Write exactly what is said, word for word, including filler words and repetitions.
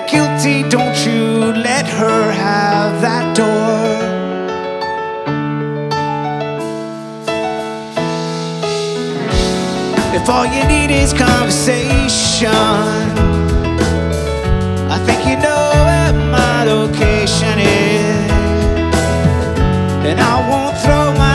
guilty, don't you let her have that door. If all you need is conversation, I think you know where my location is, and I won't throw my